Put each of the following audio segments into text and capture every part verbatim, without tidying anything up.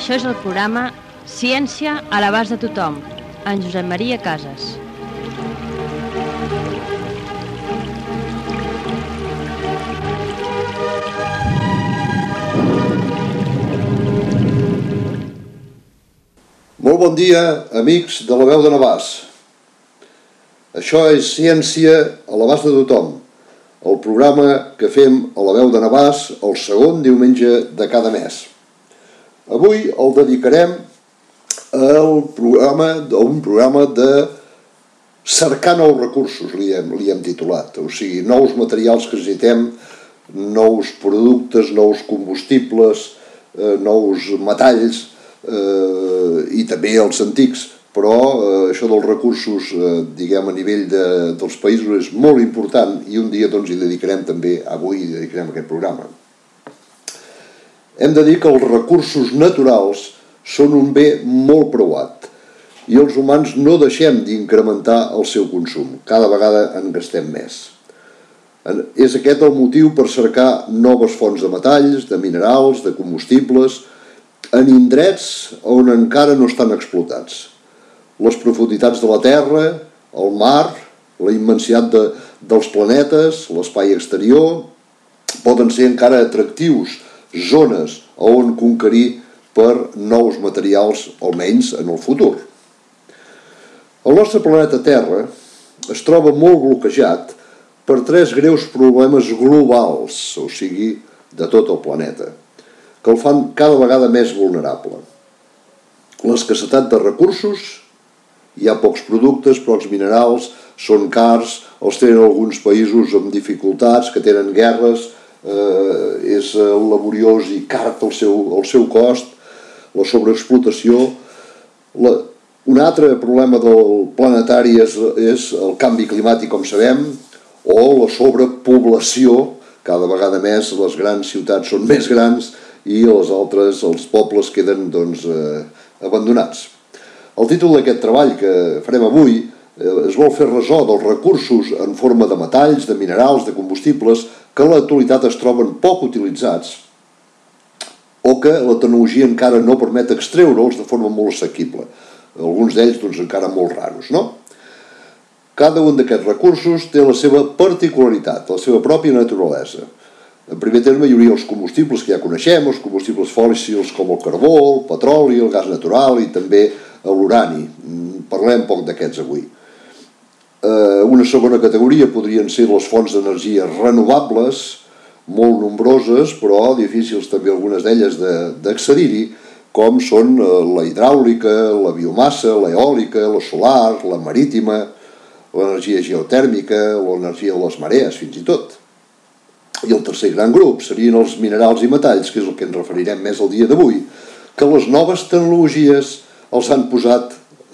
Això és el programa Ciència a l'abast de tothom, en Josep Maria Casas. Molt bon dia, amics de la veu de Navàs. Això és Ciència a l'abast de tothom, el programa que fem a la veu de Navàs el segon diumenge de cada mes. Avui el dedicarem al programa, a un programa de cercar nous recursos, li hem, li hem titulat. O sigui, nous materials que necessitem, nous productes, nous combustibles, eh, nous metalls eh, i també els antics. Però eh, això dels recursos, eh, diguem, a nivell de, dels països és molt important i un dia doncs hi dedicarem també, avui hi dedicarem aquest programa. Hem de dir que els recursos naturals són un bé molt preuat i els humans no deixem d'incrementar el seu consum. Cada vegada en gastem més. És aquest el motiu per cercar noves fonts de metalls, de minerals, de combustibles, en indrets on encara no estan explotats. Les profunditats de la Terra, el mar, la immensitat de, dels planetes, l'espai exterior, poden ser encara atractius, zones on conquerir per nous materials, almenys en el futur. El nostre planeta Terra es troba molt bloquejat per tres greus problemes globals, o sigui, de tot el planeta, que el fan cada vegada més vulnerable. L'escassetat de recursos, hi ha pocs productes, pocs minerals, són cars, els tenen alguns països amb dificultats, que tenen guerres, eh, és laboriós i car el seu, el seu cost, la sobreexplotació. La, un altre problema del planetari és, és el canvi climàtic, com sabem, o la sobrepoblació. Cada vegada més les grans ciutats són més grans i les altres, els pobles, queden doncs, eh, abandonats. El títol d'aquest treball que farem avui es vol fer ressò dels recursos en forma de metalls, de minerals, de combustibles, que a l'actualitat es troben poc utilitzats o que la tecnologia encara no permet extreure'ls de forma molt assequible. Alguns d'ells doncs, encara molt raros, no? Cada un d'aquests recursos té la seva particularitat, la seva pròpia naturalesa. En primer terme hi hauria els combustibles que ja coneixem, els combustibles fòssils com el carbó, el petroli, el gas natural i també l'urani. Parlem poc d'aquests avui. Una segona categoria podrien ser les fonts d'energia renovables, molt nombroses, però difícils també algunes d'elles d'accedir-hi, com són la hidràulica, la biomassa, l'eòlica, la solar, la marítima, l'energia geotèrmica, l'energia de les marees, fins i tot. I el tercer gran grup serien els minerals i metalls, que és el que ens referirem més el dia d'avui, que les noves tecnologies els han posat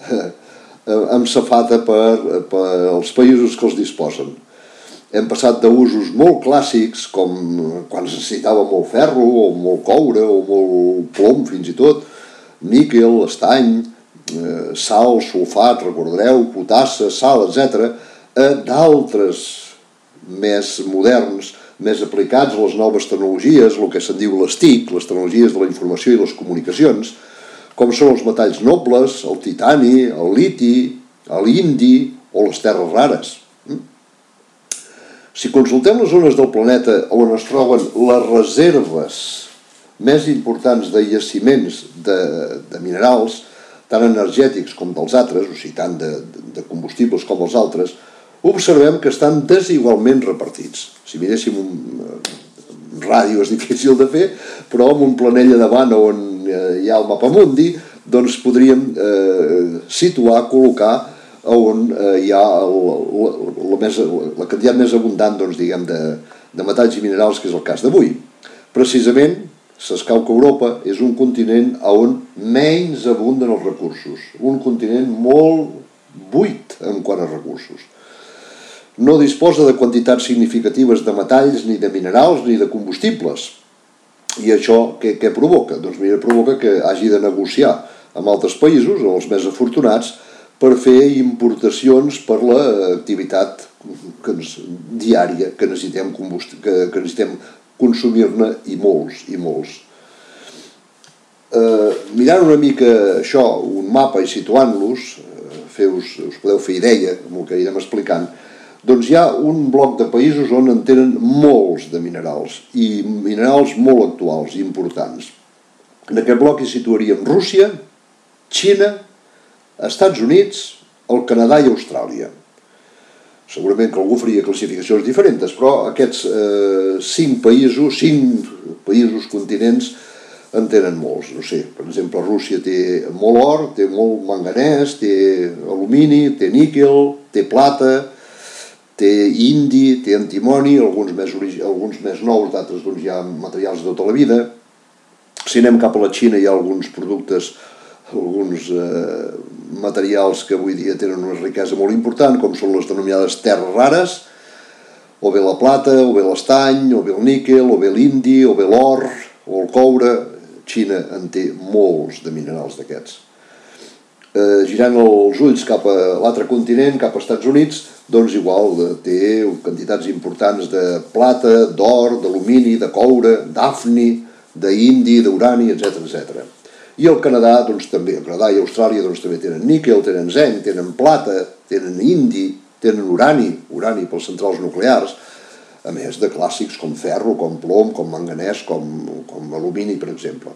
amb safata per, per als països que els disposen. Hem passat d'usos molt clàssics, com quan es necessitava molt ferro, o molt coure, o molt plom, fins i tot, níquel, estany, eh, sal, sulfat, recordareu, potassa, sal, etcètera, a d'altres més moderns, més aplicats a les noves tecnologies, el que se'n diu les T I C, les tecnologies de la informació i les comunicacions, com són els metalls nobles, el titani, el liti, l'indi o les terres rares. Si consultem les zones del planeta on es troben les reserves més importants de jaciments de, de minerals, tant energètics com dels altres, o sigui, tant de, de combustibles com els altres, observem que estan desigualment repartits. Si miréssim un, un ràdio és difícil de fer, però amb un planell a davant on hi ha el mapamundi, doncs podríem eh, situar, col·locar on eh, hi ha el, la, la, més, la quantitat més abundant doncs, diguem, de, de metalls i minerals, que és el cas d'avui. Precisament, s'escau que Europa és un continent on menys abunden els recursos, un continent molt buit en quant a recursos. No disposa de quantitats significatives de metalls, ni de minerals, ni de combustibles. I això què, què provoca? Doncs mira, provoca que hagi de negociar amb altres països, els més afortunats, per fer importacions per l'activitat diària que necessitem, que, que necessitem consumir-ne i molts, i molts. eh, mirant una mica això, un mapa i situant-los, eh, us, us podeu fer idea amb el que anirem explicant, doncs hi ha un bloc de països on en tenen molts de minerals, i minerals molt actuals i importants. En aquest bloc hi situaríem Rússia, Xina, Estats Units, el Canadà i Austràlia. Segurament que algú faria classificacions diferents, però aquests eh, cinc països, cinc països, continents, en tenen molts. No sé, per exemple, Rússia té molt or, té molt manganès, té alumini, té níquel, té plata, té indi, té antimoni, alguns més, alguns més nous, d'altres doncs, hi ha materials de tota la vida. Si anem cap a la Xina hi ha alguns productes, alguns eh, materials que avui dia tenen una riquesa molt important, com són les denominades terres rares, o bé la plata, o bé l'estany, o bé el níquel, o bé l'indi, o bé l'or, o el coure. Xina en té molts de minerals d'aquests. Eh, girant els ulls cap a l'altre continent, cap als Estats Units, doncs igual, té quantitats importants de plata, d'or, d'alumini, de coure, d'hafni, d'indi, d'urani, etcètera, etcètera. I el Canadà, doncs també, el Canadà i Austràlia doncs, també tenen níquel, tenen zinc, tenen plata, tenen indi, tenen urani, urani pels centrals nuclears, a més de clàssics com ferro, com plom, com manganès, com, com alumini, per exemple.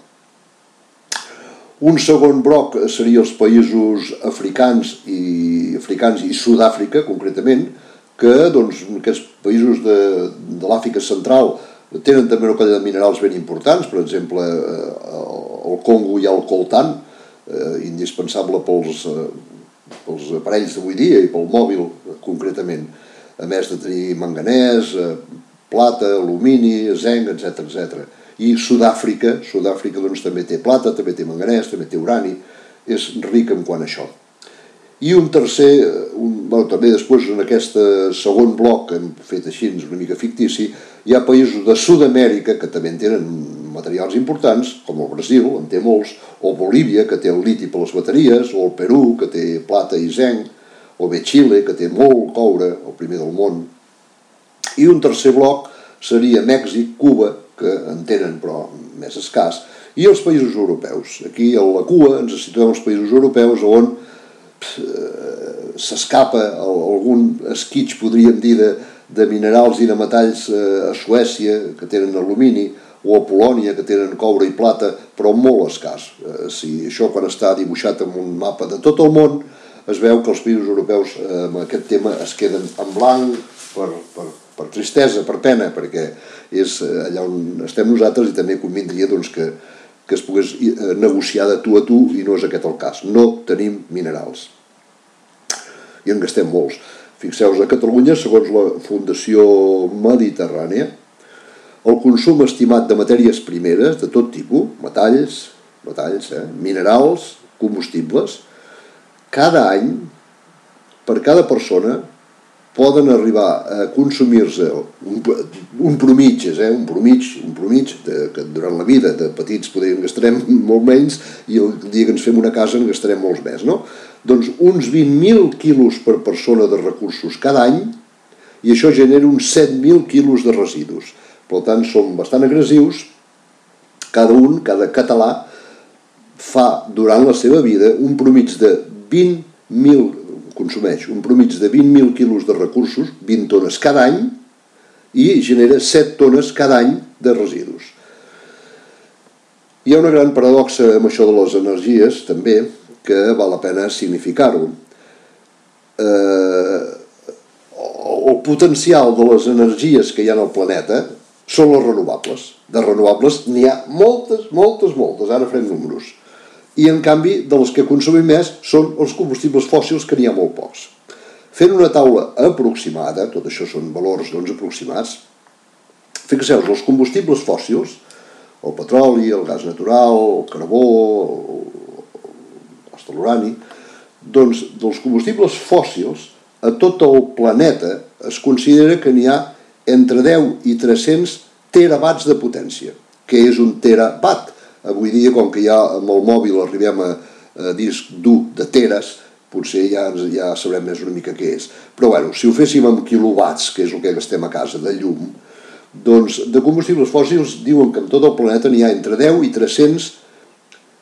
Un segon bloc seria els països africans i, africans i Sud-àfrica, concretament, que doncs, aquests països de, de l'Àfrica central tenen també una colla de minerals ben importants, per exemple, el Congo hi ha el coltan, eh, indispensable pels, eh, pels aparells d'avui dia i pel mòbil, concretament, a més de tenir manganès, eh, plata, alumini, zinc, etcètera, etcètera. I Sud-àfrica, Sud-àfrica doncs, també té plata, també té manganès, també té urani, és ric en quant a això. I un tercer, un, bueno, també després en aquest segon bloc, que hem fet així una mica fictici, hi ha països de Sud-amèrica que també tenen materials importants, com el Brasil, en té molts, o Bolívia, que té el liti per les bateries, o el Perú, que té plata i zinc, o bé Xile, que té molt coure, el primer del món. I un tercer bloc seria Mèxic, Cuba, que en tenen però més escàs, i els països europeus. Aquí a la cua ens situem els països europeus on s'escapa algun esquitx, podríem dir, de, de minerals i de metalls a Suècia, que tenen alumini, o a Polònia, que tenen coure i plata, però molt escàs. Si això, quan està dibuixat en un mapa de tot el món, es veu que els països europeus amb aquest tema es queden en blanc per, per, per tristesa, per pena, perquè és allà on estem nosaltres i també convindria doncs, que, que es pogués negociar de tu a tu i no és aquest el cas. No tenim minerals. I en gastem molts. Fixeu-vos, a Catalunya, segons la Fundació Mediterrània, el consum estimat de matèries primeres de tot tipus, metalls, metalls eh, minerals, combustibles, cada any, per cada persona, poden arribar a consumir-se un, un promitges, eh? un promig, un promig de, que durant la vida de petits podríem gastarem molt menys i el dia que ens fem una casa en gastarem molts més, no? Doncs uns vint mil quilos per persona de recursos cada any i això genera uns set mil quilos de residus. Per tant, són bastant agressius. Cada un, cada català, fa durant la seva vida un promig de vint mil, consumeix un promig de vint mil quilos de recursos, vint tones cada any, i genera set tones cada any de residus. Hi ha una gran paradoxa amb això de les energies, també, que val la pena significar-ho. Eh, el potencial de les energies que hi ha al planeta són les renovables. De renovables n'hi ha moltes, moltes, moltes, ara farem números. I en canvi, de les que consumim més són els combustibles fòssils, que n'hi ha molt pocs. Fent una taula aproximada, tot això són valors doncs, aproximats, fixeu-vos, els combustibles fòssils, el petroli, el gas natural, el carbó, l'urani, doncs dels combustibles fòssils a tot el planeta es considera que n'hi ha entre deu i tres-cents terawatts de potència. Què és un terawatt? Avui dia, com que ja amb el mòbil arribem a, a disc dur de teres, potser ja, ja sabrem més una mica què és. Però bueno, si ho féssim amb quilowatts, que és el que gastem a casa de llum, doncs de combustibles fòssils diuen que en tot el planeta n'hi ha entre deu i tres-cents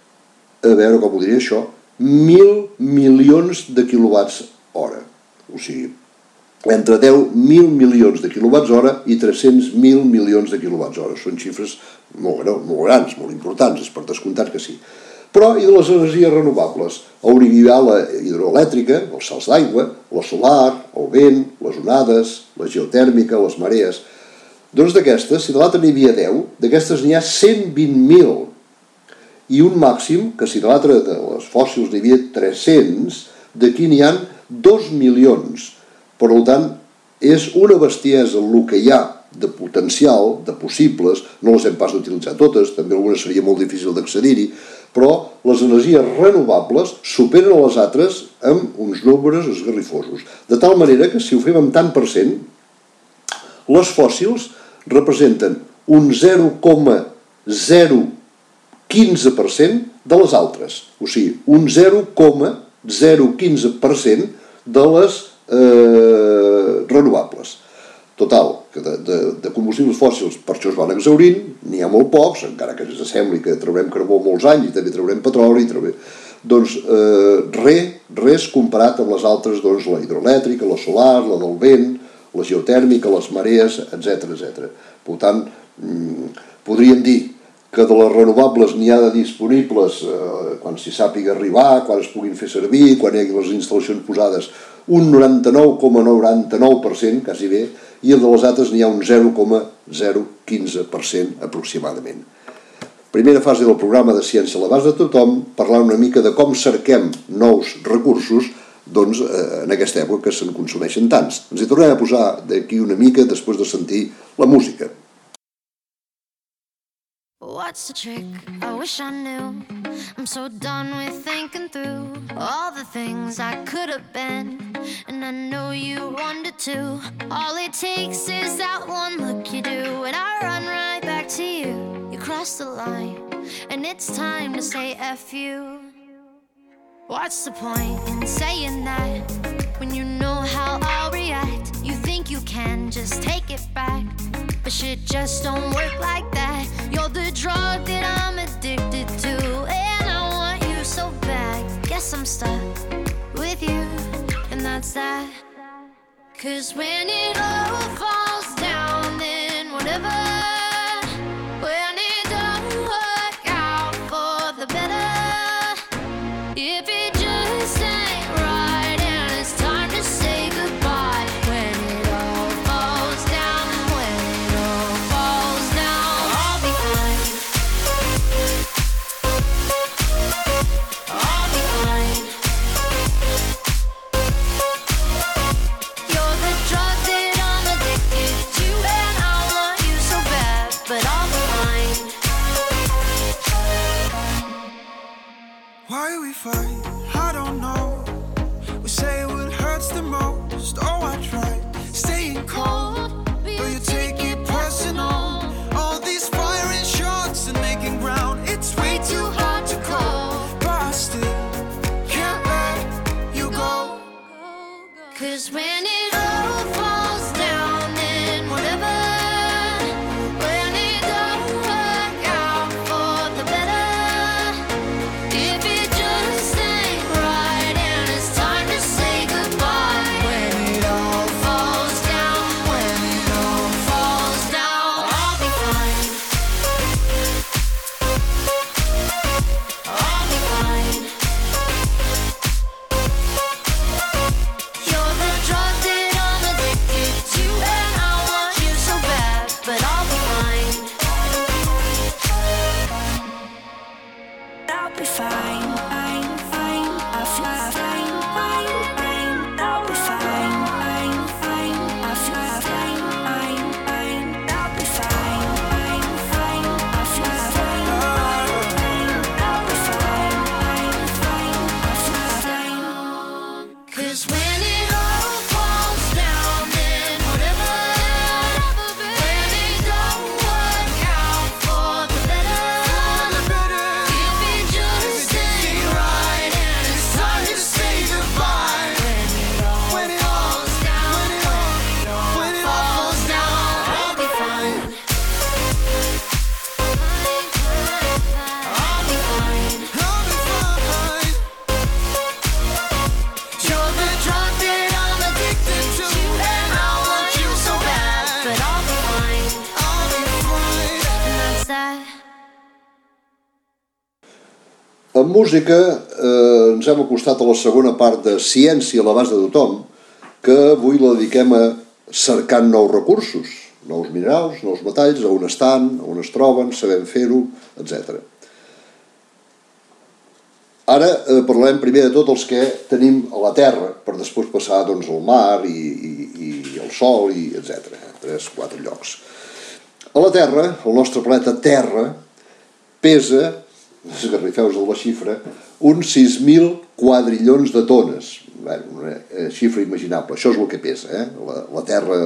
a veure com ho diria això, mil milions de quilowatts hora. O sigui, entre deu mil milions de quilowatts hora i tres-cents mil milions de quilowatts hora. Són xifres molt, molt grans, molt importants, és per descomptat que sí. Però i de les energies renovables? Hauria la hidroelèctrica, els salts d'aigua, la solar, el vent, les onades, la geotèrmica, les marees. Doncs d'aquestes, si de l'altre n'hi havia deu, d'aquestes n'hi ha cent vint mil. I un màxim, que si de l'altre de les fòssils n'hi havia tres-cents, d'aquí n'hi ha dos milions. Per tant, és una bestiesa el que hi ha de potencial, de possibles, no les hem pas d'utilitzar totes, també algunes seria molt difícil d'accedir-hi, però les energies renovables superen a les altres amb uns nombres esgarrifosos. De tal manera que si ho fem amb tant per cent, les fòssils representen un zero coma zero quinze per cent de les altres. O sigui, un zero coma zero quinze per cent de les eh, renovables. Total, que de, de, de combustibles fòssils per això es van exhaurint, n'hi ha molt pocs, encara que ens sembli que traurem carbó molts anys i també traurem petroli, traurem... doncs eh, res, res comparat amb les altres, doncs la hidroelèctrica, la solar, la del vent, la geotèrmica, les marees, etcètera, etcètera. Per tant, mm, podríem dir que de les renovables n'hi ha de disponibles eh, quan s'hi sàpiga arribar, quan es puguin fer servir, quan hi hagi les instal·lacions posades, un noranta-nou coma noranta-nou per cent, quasi bé, i el de les altres n'hi ha un zero coma zero quinze per cent aproximadament. Primera fase del programa de Ciència a l'abast de tothom, parlar una mica de com cerquem nous recursos doncs, eh, en aquesta època que se'n consumeixen tants. Ens hi tornem a posar d'aquí una mica després de sentir la música. What's the trick? I wish I knew. I'm so done with thinking through all the things I could have been, and I know you wanted to. All it takes is that one look you do, and I run right back to you. You cross the line, and it's time to say F you. What's the point in saying that when you know how I'll react? You think you can just take it back, but shit just don't work like that. You're the drug that I'm addicted to, and I want you so bad. Guess I'm stuck with you, and that's that. Cause when it all falls down, then whatever. When it don't work out for the better, if it just ain't right and it's time to say goodbye. When it all falls down, when it all falls down, I'll be fine. I'll be fine. You're the drug that I'm addicted En música eh, ens hem acostat a la segona part de Ciència a l'abast de tothom, que avui la dediquem a cercant nous recursos, nous minerals, nous metalls, a on estan, a on es troben, sabem fer-ho, etcètera. Ara eh, parlarem primer de tots els que tenim a la Terra, per després passar doncs, al mar i, i, i al Sol, i etcètera. Tres, quatre llocs. A la Terra, el nostre planeta Terra, pesa, esgarrifeu-vos de la xifra, uns sis mil quadrillons de tones. Bé, una xifra imaginable. Això és el que pesa, eh? la, la Terra,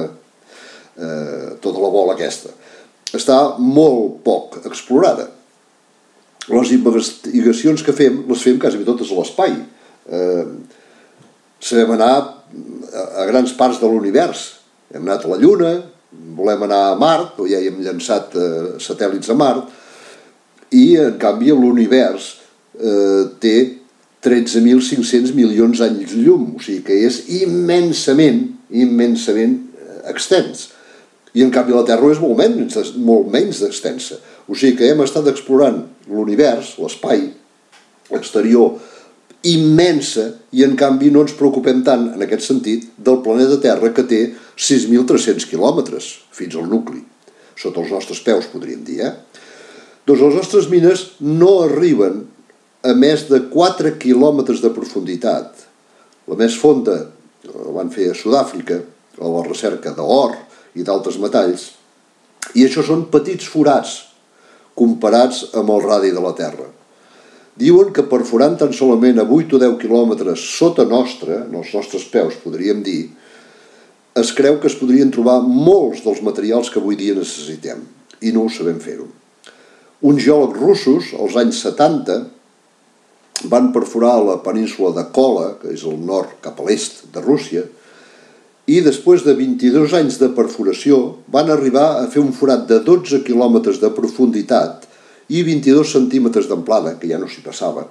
eh, tota la bola aquesta. Està molt poc explorada. Les investigacions que fem, les fem quasi totes a l'espai. Eh, sabem anar a grans parts de l'univers. Hem anat a la Lluna, volem anar a Mart, o ja hi hem llançat eh, satèl·lits a Mart, i en canvi l'univers eh, té tretze mil cinc-cents milions d'anys llum, o sigui que és immensament, immensament extens. I en canvi la Terra és molt menys, molt menys extensa. O sigui que hem estat explorant l'univers, l'espai exterior, immensa, i en canvi no ens preocupem tant, en aquest sentit, del planeta Terra, que té sis mil tres-cents quilòmetres fins al nucli. Sota els nostres peus, podríem dir, eh? Doncs les nostres mines no arriben a més de quatre quilòmetres de profunditat. La més fonda la van fer a Sud-àfrica, a la recerca d'or i d'altres metalls, i això són petits forats comparats amb el radi de la Terra. Diuen que perforant tan solament a vuit o deu quilòmetres sota nostra, en els nostres peus, podríem dir, es creu que es podrien trobar molts dels materials que avui dia necessitem, i no ho sabem fer-ho. Uns geòlegs russos, als anys setanta, van perforar la península de Kola, que és al nord cap a l'est de Rússia, i després de vint-i-dos anys de perforació van arribar a fer un forat de dotze quilòmetres de profunditat i vint-i-dos centímetres d'amplada, que ja no s'hi passava.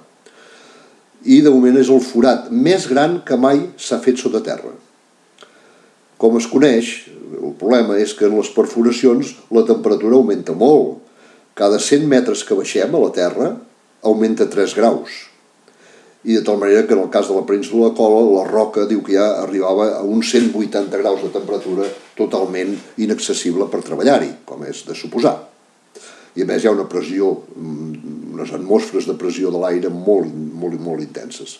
I de moment és el forat més gran que mai s'ha fet sota terra. Com es coneix, el problema és que en les perforacions la temperatura augmenta molt. Cada cent metres que baixem a la Terra augmenta tres graus. I de tal manera que en el cas de la península de Kola, la roca diu que ja arribava a uns cent vuitanta graus de temperatura totalment inaccessible per treballar-hi, com és de suposar. I a més hi ha una pressió, unes atmosferes de pressió de l'aire molt, molt, molt intenses.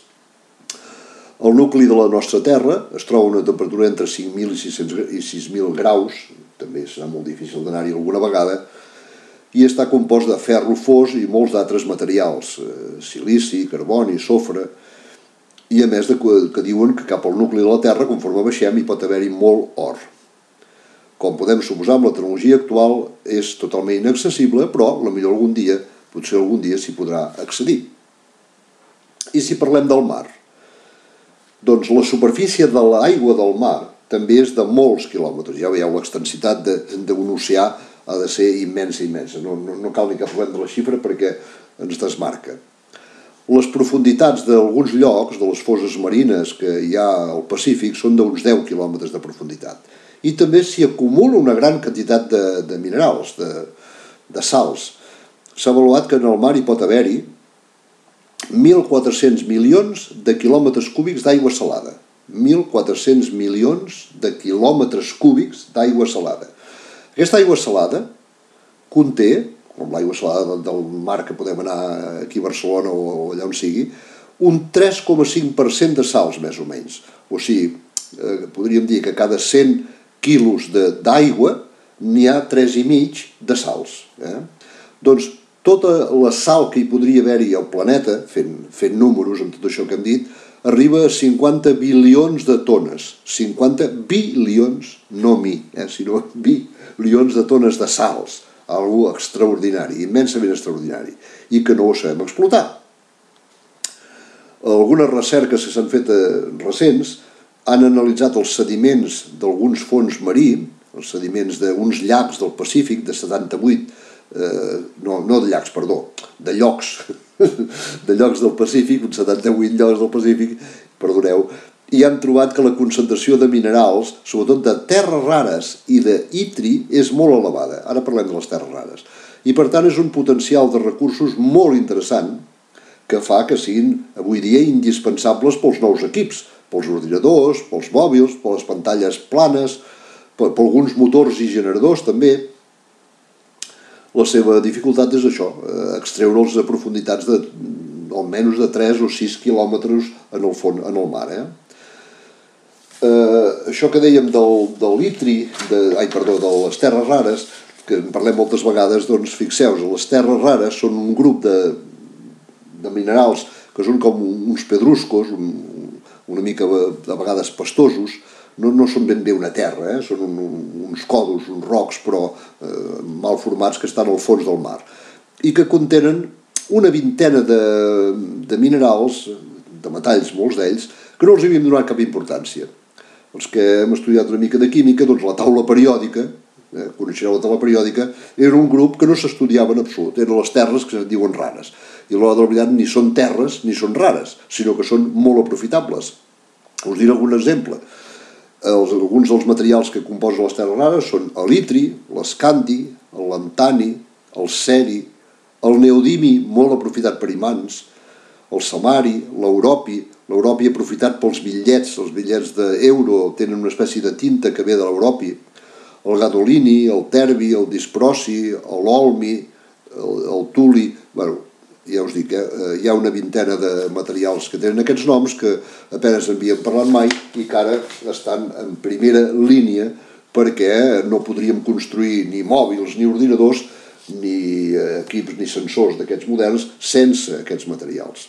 El nucli de la nostra Terra es troba a una temperatura entre cinc mil i sis mil graus, també serà molt difícil d'anar-hi alguna vegada, i està compost de ferro fos i molts d'altres materials, silici, carboni, sofre, i a més de que diuen que cap al nucli de la Terra, conforme baixem, hi pot haver-hi molt or. Com podem suposar, amb la tecnologia actual és totalment inaccessible, però potser algun dia, potser algun dia s'hi podrà accedir. I si parlem del mar? Doncs la superfície de l'aigua del mar també és de molts quilòmetres. Ja veieu, l'extensitat d'un oceà ha de ser immensa, immensa. No, no, no cal ni que parlem de la xifra perquè ens desmarca. Les profunditats d'alguns llocs, de les fosses marines que hi ha al Pacífic, són d'uns deu quilòmetres de profunditat. I també s'hi acumula una gran quantitat de, de minerals, de, de sals. S'ha avaluat que en el mar hi pot haver-hi mil quatre-cents milions de quilòmetres cúbics d'aigua salada. mil quatre-cents milions de quilòmetres cúbics d'aigua salada. Aquesta aigua salada conté, com l'aigua salada del mar que podem anar aquí a Barcelona o allà on sigui, un tres coma cinc per cent de sals, més o menys. O sigui, eh, podríem dir que cada cent quilos d'aigua n'hi ha tres i mig de sals. Eh? Doncs tota la sal que hi podria haver-hi al planeta, fent, fent números amb tot això que hem dit, arriba a cinquanta bilions de tones. cinquanta bilions, no mi, eh, sinó bilions de tones de sals. Algo extraordinari, immensament extraordinari, i que no ho sabem explotar. Algunes recerques que s'han fet recents han analitzat els sediments d'alguns fons marí, els sediments d'uns llacs del Pacífic de setanta-vuit, eh, no, no de llacs, perdó, de llocs, de llocs del Pacífic, uns setanta-vuit llocs del Pacífic, perdoneu, i han trobat que la concentració de minerals, sobretot de terres rares i d'itri, és molt elevada. Ara parlem de les terres rares. I per tant és un potencial de recursos molt interessant que fa que siguin avui dia indispensables pels nous equips, pels ordinadors, pels mòbils, per les pantalles planes, per, per alguns motors i generadors també. La seva dificultat és això, extreure'ls a profunditats de almenys de tres o sis quilòmetres en el fons, en el mar. Eh? Eh, això que dèiem del, del litri, de, ai, perdó, de les terres rares, que en parlem moltes vegades, doncs fixeu-vos, les terres rares són un grup de, de minerals que són com uns pedruscos, un, una mica de vegades pastosos, no, no són ben bé una terra, eh? Són un, uns còdols, uns rocs, però eh, mal formats que estan al fons del mar, i que contenen una vintena de, de minerals, de metalls, molts d'ells, que no els havíem donat cap importància. Els que hem estudiat una mica de química, doncs la taula periòdica, eh, coneixereu la taula periòdica, era un grup que no s'estudiava en absolut, eren les terres que es diuen rares. I a l'hora de la veritat ni són terres ni són rares, sinó que són molt aprofitables. Us diré algun exemple. Els, alguns dels materials que composen les terres rares són el litri, l'escandi, el lantani, el ceri, el neodimi, molt aprofitat per imants, el samari, l'europi, l'europi aprofitat pels bitllets, els bitllets d'euro tenen una espècie de tinta que ve de l'europi, el gadolini, el terbi, el disprosi, l'olmi, el, el tuli, bueno, ja us dic, eh, hi ha una vintena de materials que tenen aquests noms que apenas n'havíem parlat mai i que ara estan en primera línia perquè no podríem construir ni mòbils ni ordinadors ni equips ni sensors d'aquests moderns sense aquests materials.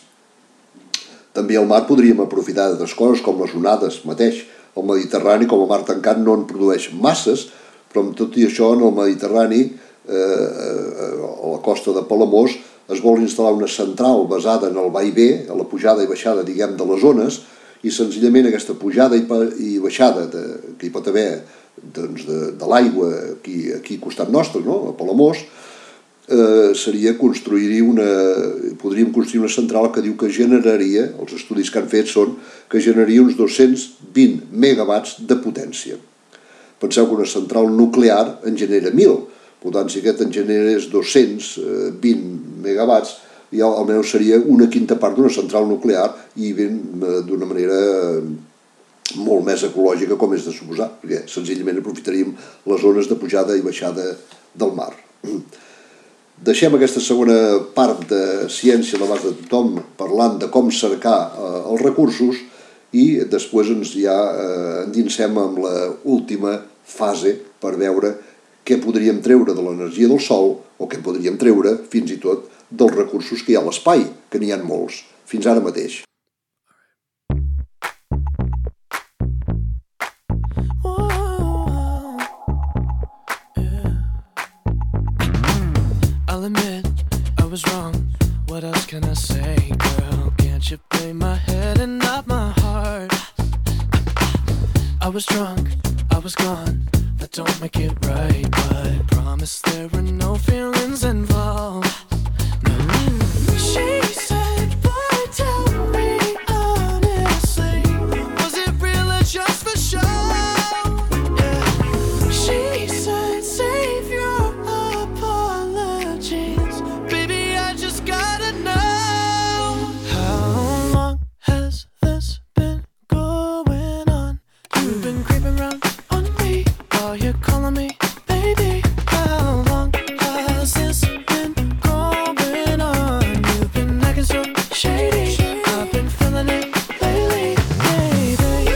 També al mar podríem aprofitar d'altres coses com les onades mateix. El Mediterrani, com a mar tancat, no en produeix masses, però amb tot i això en el Mediterrani, eh, a la costa de Palamós, es vol instal·lar una central basada en el va i ve, a la pujada i baixada, diguem, de les ones, i senzillament aquesta pujada i baixada de, que hi pot haver doncs, de, de l'aigua aquí, aquí al costat nostre, no? A Palamós, eh, seria construir una, podríem construir una central que diu que generaria, els estudis que han fet són que generaria uns dos-cents vint megawatts de potència. Penseu que una central nuclear en genera mil, per tant, si aquest en generés dos-cents vint megawatts, ja almenys seria una quinta part d'una central nuclear i ben d'una manera molt més ecològica com és de suposar, perquè senzillament aprofitaríem les zones de pujada i baixada del mar. Deixem aquesta segona part de ciència a l'abast de tothom parlant de com cercar eh, els recursos i després ens ja eh, endinsem amb l'última fase per veure què podríem treure de l'energia del sol o què podríem treure fins i tot dels recursos que hi ha a l'espai, que n'hi ha molts, fins ara mateix. I'll admit I was wrong. What else can I say, girl? Can't you play my head and not my heart? I was drunk, I was gone. That don't make it right, but promise there were no feelings involved. No. She said, boy, tell me honestly, was it real or just for show? Yeah. She said, save your apologies, baby, I just gotta know. How long has this been going on? You've been creeping around on me while you're calling me baby. How long has this been going on? You've been acting so shady, I've been feeling it lately, baby.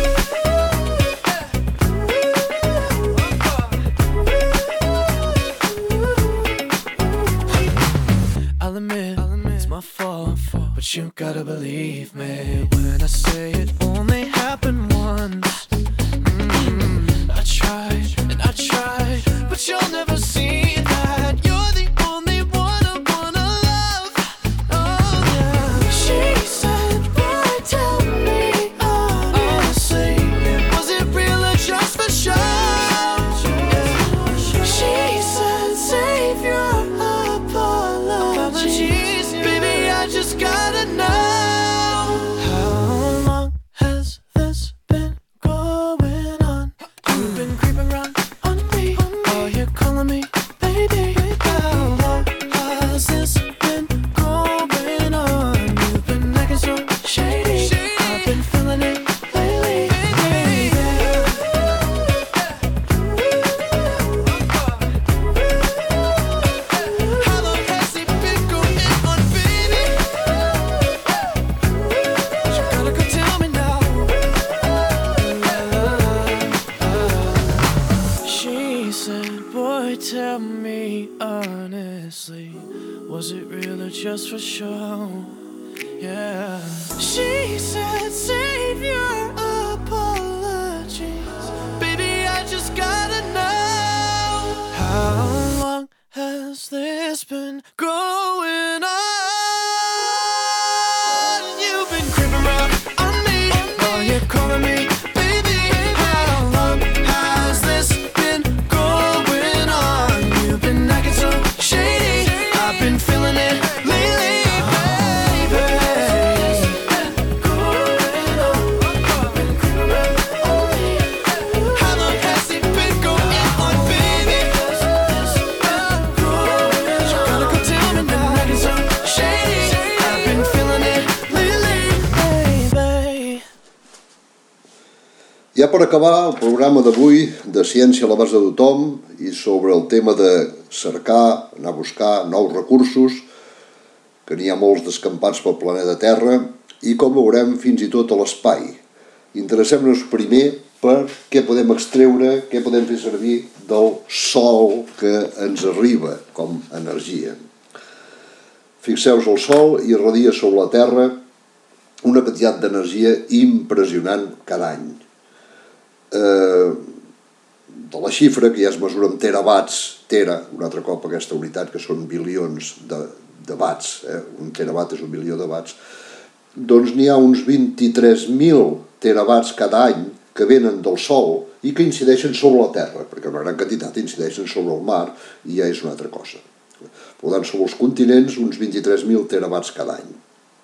I'll admit, it's my fault, but you gotta believe me when I say it only happened once. Mm, I tried and I tried, but you'll never see that. You're the only one I wanna love. Oh yeah. She said, boy, tell me honestly, was it real or just for show? Yeah. She said, save your apologies, baby, I just gotta know. Boy, tell me honestly, was it real or just for show? Yeah. She said, save your apologies. Baby, I just gotta know, how long has this been going on? You've been creeping around on me while you're calling me baby. How long has this been going on? You've been acting so shady, I've been feeling it lately, baby. How long has it been going on, baby? You gotta go tell me now. Acting so shady, I've been feeling it lately, baby. Ja per acabar el programa d'avui de Ciència a l'abast de tothom i sobre el tema de cercar, anar a buscar nous recursos, que n'hi ha molts descampats pel planeta Terra, i com veurem fins i tot a l'espai. Interessem-nos primer per què podem extreure, què podem fer servir del sol que ens arriba com a energia. Fixeu-vos, el sol irradia sobre la Terra una quantitat d'energia impressionant cada any. Eh, de la xifra, que ja es mesura en terawatts, tera, un altre cop aquesta unitat, que són bilions de, de watts, eh? Un terawatt és un bilió de watts, doncs n'hi ha uns vint-i-tres mil terawatts cada any que venen del sol i que incideixen sobre la Terra, perquè una gran quantitat incideixen sobre el mar i ja és una altra cosa. Per tant, sobre els continents, uns vint-i-tres mil terawatts cada any.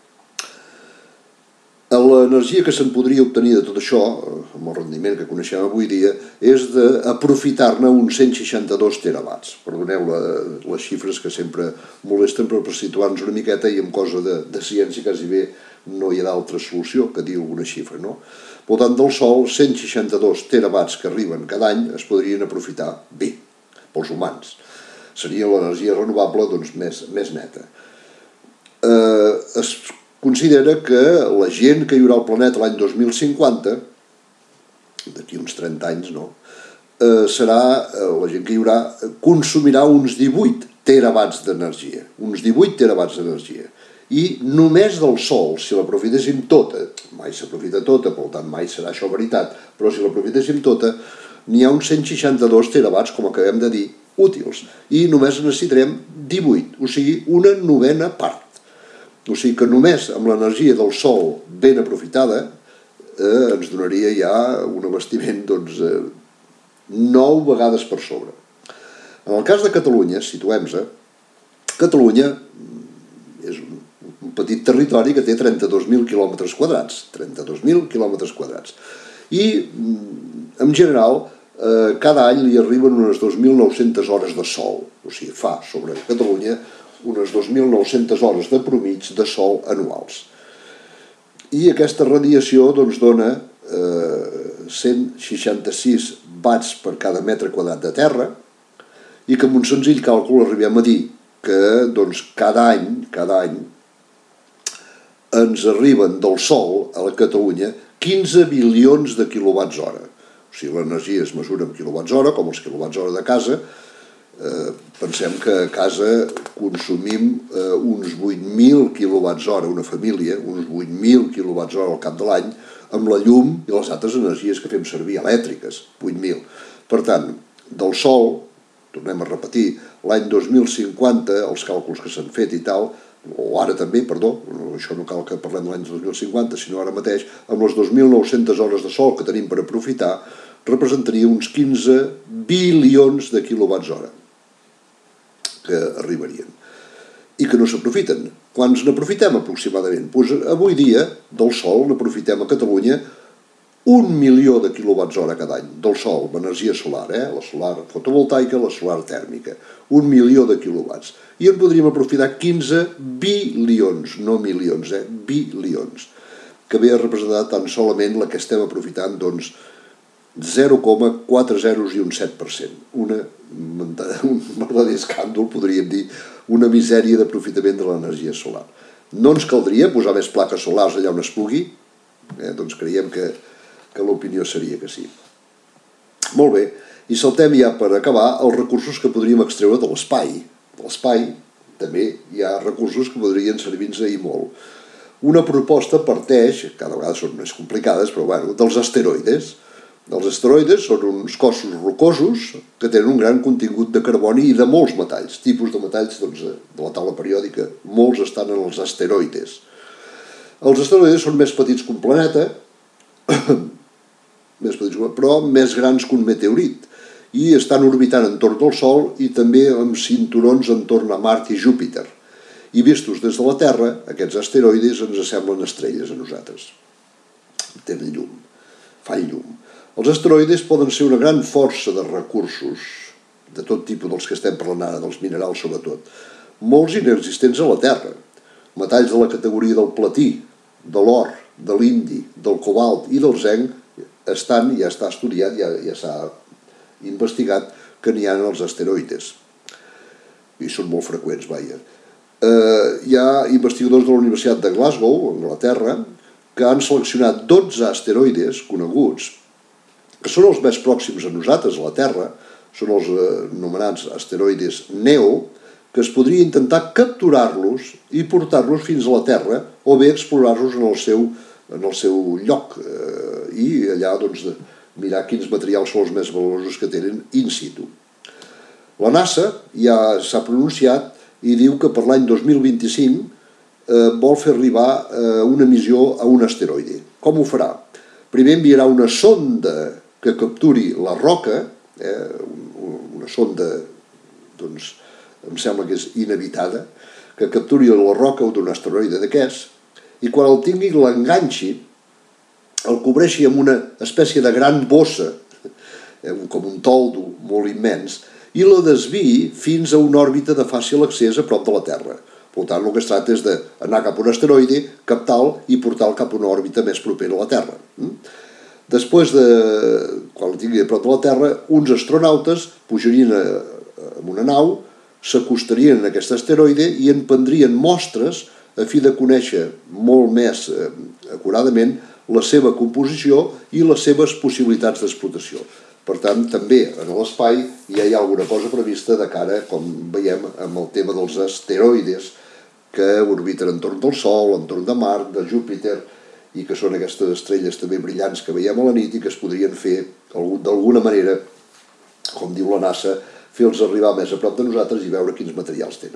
L'energia que se'n podria obtenir de tot això, amb el rendiment que coneixem avui dia, és d'aprofitar-ne uns cent seixanta-dos terawatts. Perdoneu la, les xifres que sempre molesten, però per situar-nos una miqueta i amb cosa de, de ciència quasi bé no hi ha d'altra solució que dir alguna xifra, no? Per tant, del sol, cent seixanta-dos terawatts que arriben cada any es podrien aprofitar bé pels humans. Seria l'energia renovable doncs, més, més neta. Eh, es considera que la gent que hi haurà al planeta l'any dos mil cinquanta, d'aquí uns trenta anys, no? Eh, serà, eh, la gent que hi haurà consumirà uns divuit terawatts d'energia, uns divuit terawatts d'energia. I només del sol, si l'aprofitéssim tota, mai s'aprofita tota, per tant mai serà això veritat, però si l'aprofitéssim tota, n'hi ha uns cent seixanta-dos terawatts, com acabem de dir, útils. I només necessitarem divuit, o sigui, una novena part. O sigui que només amb l'energia del sol ben aprofitada eh, ens donaria ja un abastiment doncs, eh, nou vegades per sobre. En el cas de Catalunya, situem-se, Catalunya és un, un petit territori que té trenta-dos mil quilòmetres quadrats, trenta-dos mil quilòmetres quadrats. I, en general, eh, cada any li arriben unes dos mil nou-centes hores de sol. O sigui, fa sobre Catalunya unes dos mil nou-centes hores de promig de sol anuals. I aquesta radiació doncs, dona eh, cent seixanta-sis watts per cada metre quadrat de terra i que amb un senzill càlcul arribem a dir que doncs, cada any, cada any ens arriben del sol a la Catalunya quinze bilions de quilowatts hora. O sigui, l'energia es mesura en quilowatts hora, com els quilowatts hora de casa. Eh, pensem que a casa consumim eh, uns vuit mil quilowatts hora, una família, uns vuit mil quilowatts hora al cap de l'any, amb la llum i les altres energies que fem servir, elèctriques, vuit mil. Per tant, del sol, tornem a repetir, l'any dos mil cinquanta, els càlculs que s'han fet i tal, o ara també, perdó, això no cal que parlem de l'any dos mil cinquanta, sinó ara mateix, amb les dos mil nou-centes hores de sol que tenim per aprofitar, representaria uns quinze bilions de quilowatts hora que arribarien i que no s'aprofiten. Quants n'aprofitem aproximadament? Doncs avui dia del sol n'aprofitem a Catalunya un milió de quilowatts hora cada any del sol, l'energia solar, eh? La solar fotovoltaica, la solar tèrmica, un milió de quilowatts. I en podríem aprofitar quinze bilions, no milions, eh? bilions, que ve a representar tan solament la que estem aprofitant, doncs, zero coma quatre zeros i un set per cent. Una, un verdader escàndol, podríem dir, una misèria d'aprofitament de l'energia solar. No ens caldria posar més plaques solars allà on es pugui? Eh, doncs creiem que, que l'opinió seria que sí. Molt bé, I saltem ja per acabar els recursos que podríem extreure de l'espai. De l'espai també hi ha recursos que podrien servir-nos i molt. Una proposta parteix, cada vegada són més complicades, però bueno, dels asteroides. Els asteroides són uns cossos rocosos que tenen un gran contingut de carboni i de molts metalls, tipus de metalls doncs, de la taula periòdica. Molts estan en els asteroides. Els asteroides són més petits que un planeta, més petits, però més grans que un meteorit, i estan orbitant entorn del Sol i també amb cinturons entorn a Mart i Júpiter. I vistos des de la Terra, aquests asteroides ens semblen estrelles a nosaltres. Tenen llum, fan llum. Els asteroides poden ser una gran força de recursos, de tot tipus dels que estem parlant ara, dels minerals sobretot, molts inexistents a la Terra. Metalls de la categoria del platí, de l'or, de l'indi, del cobalt i del zinc estan, ja està estudiat, ja, ja s'ha investigat que n'hi ha en els asteroides. I són molt freqüents, vaja. Eh, hi ha investigadors de la Universitat de Glasgow, a Anglaterra, que han seleccionat dotze asteroides coneguts, que són els més pròxims a nosaltres, a la Terra, són els anomenats asteroides Neo, que es podria intentar capturar-los i portar-los fins a la Terra o bé explorar-los en el seu, en el seu lloc eh, i allà doncs, mirar quins materials són els més valuosos que tenen in situ. La NASA ja s'ha pronunciat i diu que per l'any dos mil vint-i-cinc eh, vol fer arribar eh, una missió a un asteroide. Com ho farà? Primer enviarà una sonda que capturi la roca, eh, una sonda, doncs, em sembla que és inhabitada, que capturi la roca d'un asteroide d'aquests, i quan el tingui l'enganxi, el cobreixi amb una espècie de gran bossa, eh, com un toldo molt immens, i la desviï fins a una òrbita de fàcil accés a prop de la Terra. Per tant, el que es tracta és d'anar cap a un asteroide, captar-lo i portar-lo cap a una òrbita més propera a la Terra. Després de, quan el tingui a prop de la Terra, uns astronautes pujarien a, a una nau, s'acostarien a aquest asteroide i en prendrien mostres a fi de conèixer molt més eh, acuradament la seva composició i les seves possibilitats d'explotació. Per tant, també en l'espai ja hi ha alguna cosa prevista de cara, com veiem, amb el tema dels asteroides que orbiten entorn del Sol, entorn de Mart, de Júpiter, i que són aquestes estrelles també brillants que veiem a la nit i que es podrien fer d'alguna manera, com diu la NASA, fer-los arribar més a prop de nosaltres i veure quins materials tenen.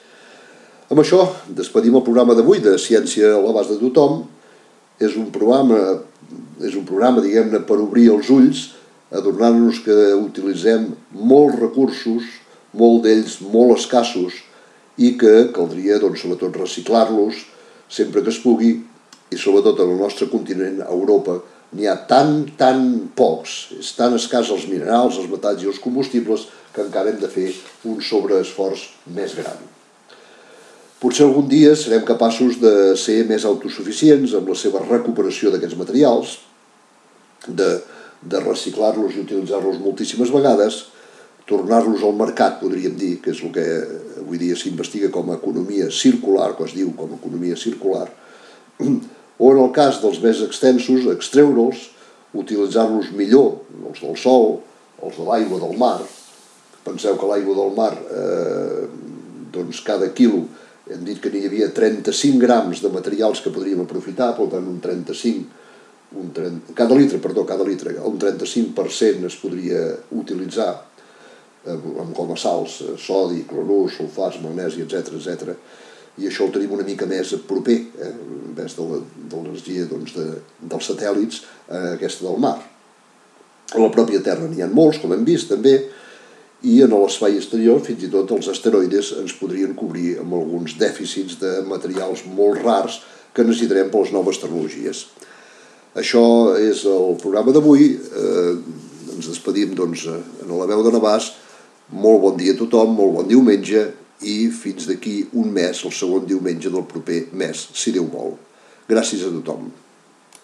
Amb això, despedim el programa d'avui de Ciència a l'abast de tothom. És un programa, és un programa, diguem-ne, per obrir els ulls, adornar-nos que utilitzem molts recursos, molt d'ells molt escassos, i que caldria, doncs, sobretot, reciclar-los sempre que es pugui, i sobretot en el nostre continent, a Europa, n'hi ha tan, tan pocs, és tan escàs els minerals, els metalls i els combustibles, que encara hem de fer un sobreesforç més gran. Potser algun dia serem capaços de ser més autosuficients amb la seva recuperació d'aquests materials, de, de reciclar-los i utilitzar-los moltíssimes vegades, tornar-los al mercat, podríem dir, que és el que avui dia s'investiga com a economia circular, que es diu com a economia circular, o en el cas dels més extensos, extreure'ls, utilitzar-los millor, els del sol, els de l'aigua del mar. Penseu que l'aigua del mar, eh, doncs cada quilo, hem dit que n'hi havia trenta-cinc grams de materials que podríem aprofitar, per tant un trenta-cinc, un trenta, cada litre, perdó, cada litre, un trenta-cinc per cent es podria utilitzar eh, com a sals, sodi, clorur, sulfats, magnesi, etcètera, etcètera. I això ho tenim una mica més proper, eh, en vez de l'energia doncs, de, dels satèl·lits, a aquesta del mar. A la pròpia Terra n'hi ha molts, com hem vist també, i en l'espai exterior fins i tot els asteroides ens podrien cobrir amb alguns dèficits de materials molt rars que necessitarem per les noves tecnologies. Això és el programa d'avui. Eh, ens despedim doncs, en la veu de Navàs. Molt bon dia a tothom, molt bon diumenge, i fins d'aquí un mes, el segon diumenge del proper mes, si Déu vol. Gràcies a tothom.